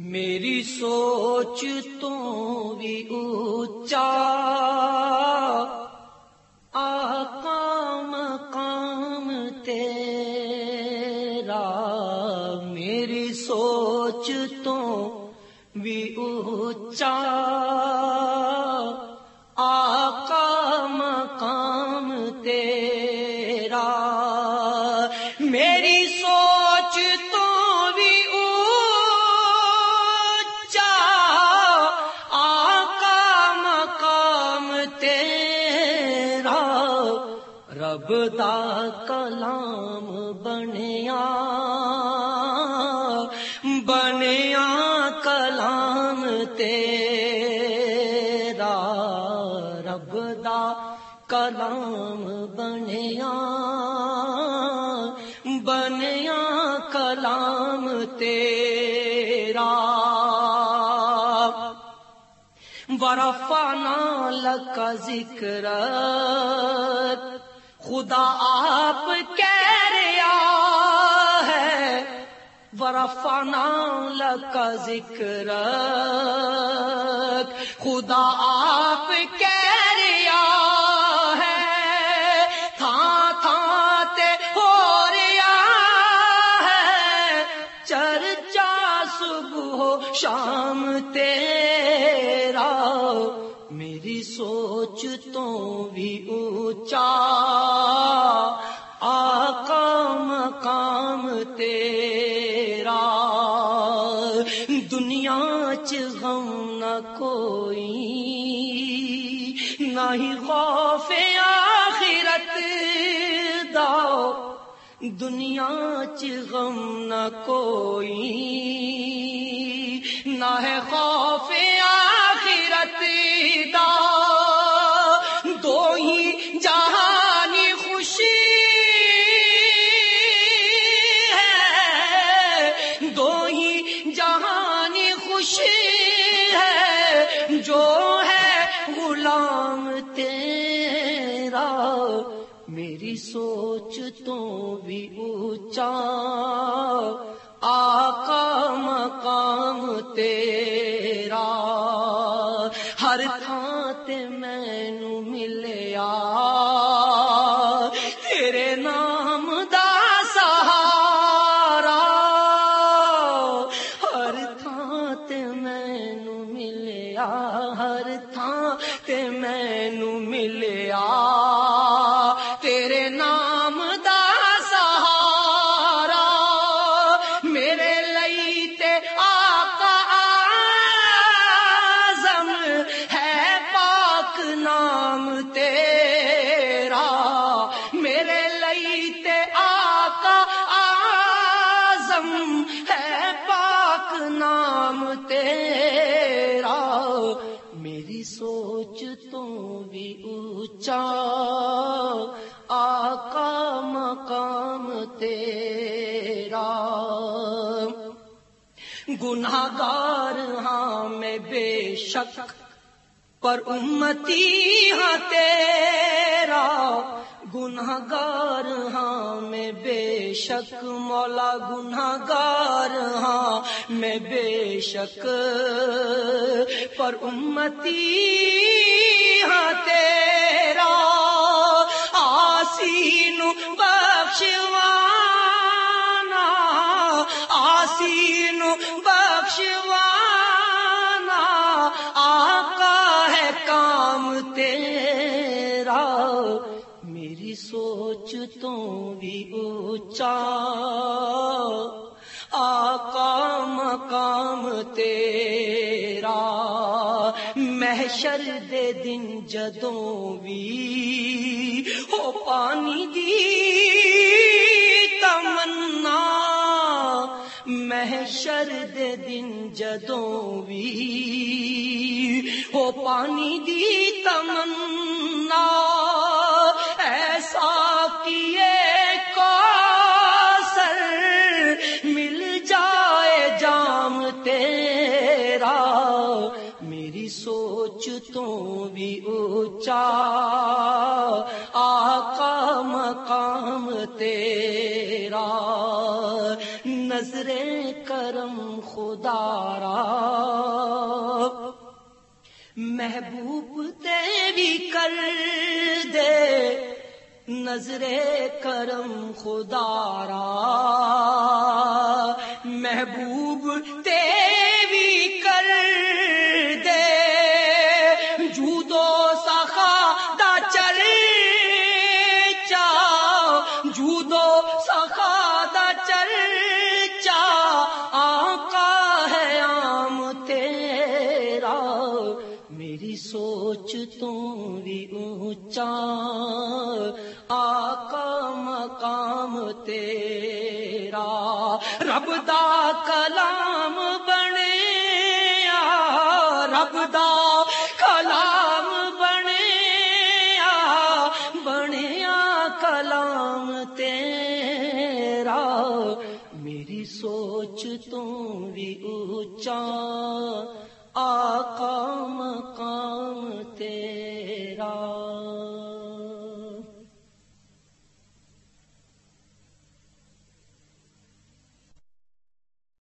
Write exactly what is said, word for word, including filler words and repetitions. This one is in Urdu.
میری سوچ تو بھی اونچا آقا مقام تیرا، میری سوچ تو بھی اونچا آقا مقام تیرا، میری سوچ تو بھی اونچا آقا مقام تیرا، رب دا کلام بنیا بنیا کلام تیرا، رب دا کلام بنیا بنیا کلام تیرا، ورفعنا لک ذکرک، خدا آپ کہہ رہا ہے، ورفعنا لک ذکرک، خدا آپ کہہ رہا ہے، تھاں تھاں تے ہو رہا ہے چرچا صبح و شام تیرا، میری سوچ تو بھی اونچا آقا مقام تیرا، دنیا چ غم نہ کوئی نہ ہی خوف آخرت دا، دنیا چ غم نہ کوئی نہ ہے خوف آخرت دا، دو ہی جہانی خوشی ہے، دو ہی جہانی خوشی ہے، جو ہے غلام تیرا، میری سوچ تو بھی اونچا آقا مقام تیرا، ہر تھاں تے مینوں ملیا تیرے نام دا سہارا، ہر تھاں تے مینوں ملیا، ہر تھاں تے مینوں ملیا تیرے نام دا سہارا، میرے لئی تے آقا اعظم ہے پاک نام تیرا، میرے لئی تے آقا اعظم ہے پاک نام تیرا، میری سوچ تو بھی اونچا آقا مقام تیرا، گناہگار ہاں میں بے شک پر امتی ہاں تیرا، گناہگار ہاں میں بے شک مولا، گناہگار ہاں میں بے شک پر امتی ہاں تیرا، آسین بخشوانا آسین بخشوانا آقا ہے کام تیرا، میری سوچ تو بھی اونچا آقا مقام تیرا، محشر دے دن جدوں بھی ہو پانی دی تمنا، محشر دے دن جدوں بھی ہو پانی دی تمنا، ایسا کیے کوثر مل جائے جام تیرا، میری سوچ تو بھی اونچا آقا مقام تیرا، نظر کرم خدا را محبوب تیری کر دے نظر کرم خدا را محبوب تیری کر دے جود و سخا دا چرچا جود و سخا دا چرچا آقا ہے عام تیرا میری سوچ تو بھی اونچا آقا مقام تیرا رب دا کلام بنیا رب دا کلام بنیا بنیا کلام تیرا میری سوچ تو بھی اونچا آقا مقام